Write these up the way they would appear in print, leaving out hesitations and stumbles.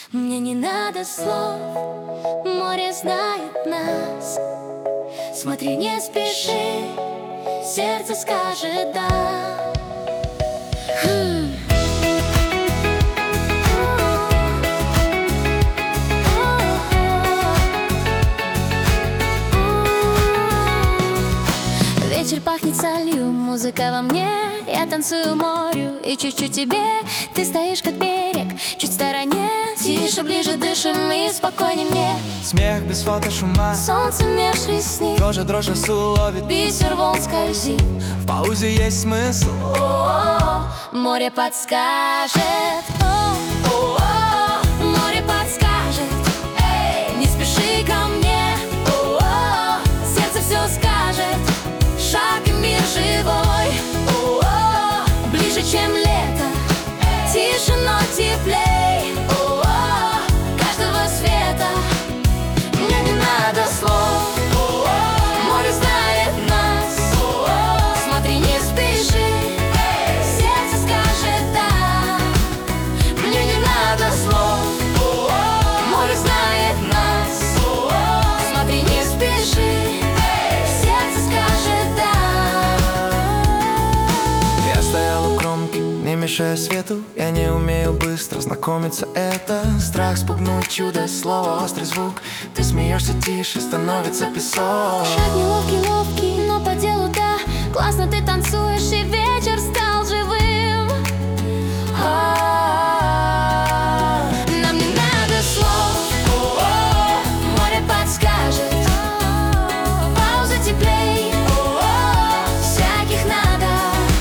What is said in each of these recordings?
Мне не надо слов, море знает нас. Смотри, не спеши, сердце скажет да. Вечер пахнет солью, музыка во мне. Я танцую морю и чуть-чуть тебе. Ты стоишь как берег, чуть в стороне. Тише, ближе дышим и спокойней мне. Смех без фотошума, Солнце меж ресниц, дрожь уловит. бисер волн скользит. В паузе есть смысл. Море подскажет. Море подскажет. Не спеши ко мне. Сердце все скажет. Шаг и мир живой. Ближе, чем лето. Тише, но теплей. Каждого света. Мне не надо слов. Море знает нас. Смотри, не спеши. Сердце скажет да. Мне не надо слов. Море знает нас. Смотри, не спеши. Сердце скажет да. Я стоял у кромки, не мешая свету. Я не умею быстро знакомиться. Это страх спугнуть чудо, слово, острый звук. Ты смеешься тише, становится песок. Шаг неловкий, ловкий, но по делу да. Классно ты танцуешь, и вечер стал живым. Нам не надо слов. Море подскажет. Пауза теплей. Всяких надо.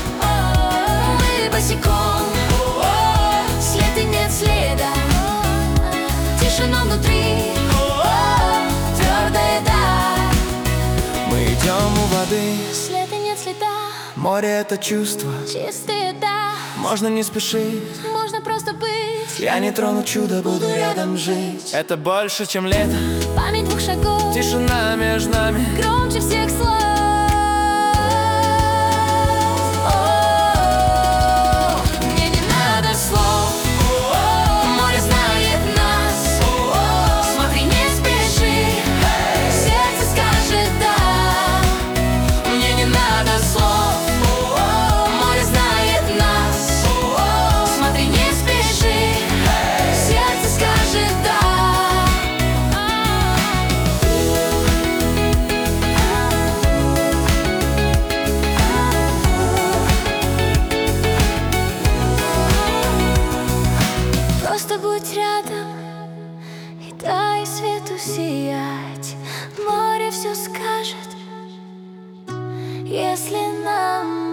Мы босиком. След и нет следа. Тишина внутри. Твердая да. Мы идем у воды. След и нет следа. Море — это чувство. Чистые да. Можно не спешить. Можно просто быть. Я не трону чудо, буду рядом жить. Это больше, чем лето. Память двух шагов. Тишина между нами. Громче всех слов. Мне не надо слов. Море знает нас. Смотри, не спеши. Сердце скажет да. Мне не надо слов. Море знает нас. Смотри, не спеши. Сердце скажет да. Просто будь рядом и дай свету сиять. Море все скажет, если нам